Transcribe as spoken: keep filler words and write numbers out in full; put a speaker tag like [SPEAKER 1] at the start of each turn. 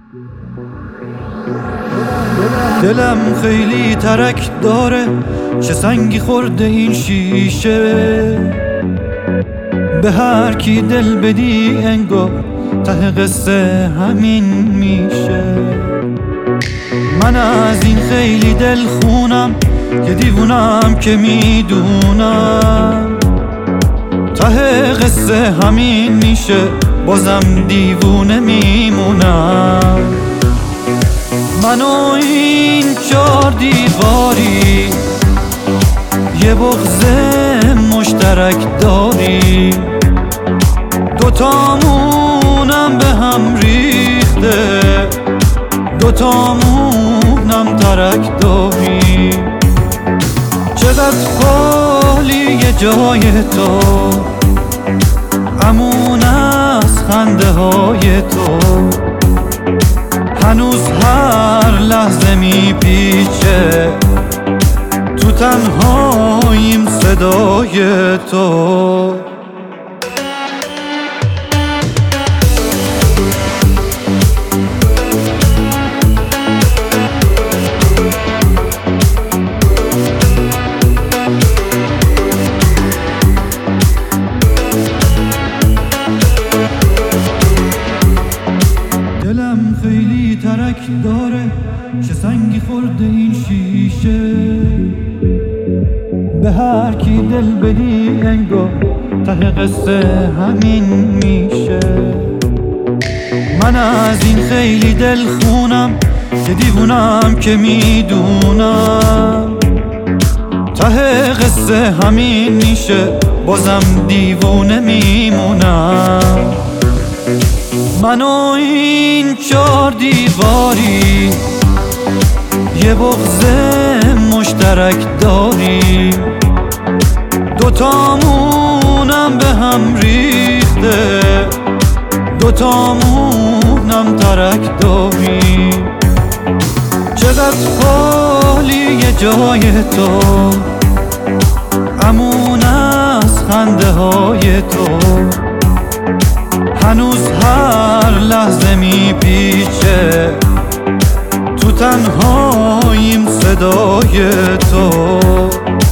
[SPEAKER 1] دلم خیلی ترک داره، چه سنگی خورده این شیشه. به هر کی دل بدی انگار ته قصه همین میشه. من از این خیلی دل خونم، یه دیوونم که میدونم ته قصه همین میشه، بازم دیوونه میمونم. من و این چار دیواری یه بغض مشترک داریم، دوتامونم به هم ریخته، دوتامونم ترک داریم. چقدر خالیه جای تو، امون از خنده های تو، هنوز هر لحظه میپیچه تو تنهاییم صدای تو. دلم خیلی ترک داره، چه سنگی خورده این شیشه. به هر کی دل بدی انگار ته قصه همین میشه. من از این خیلی دل خونم، یه دیوونم که میدونم ته قصه همین میشه، بازم دیوونه میمونم. من و این چار دیواری یه بغض مشترک داریم، دوتامونم به هم ریخته، دوتامونم ترک داریم. چقدر خالیه جای تو، امون از خنده های تو، هنوز هر لحظه میپیچه تو تنهاییم صدای تو.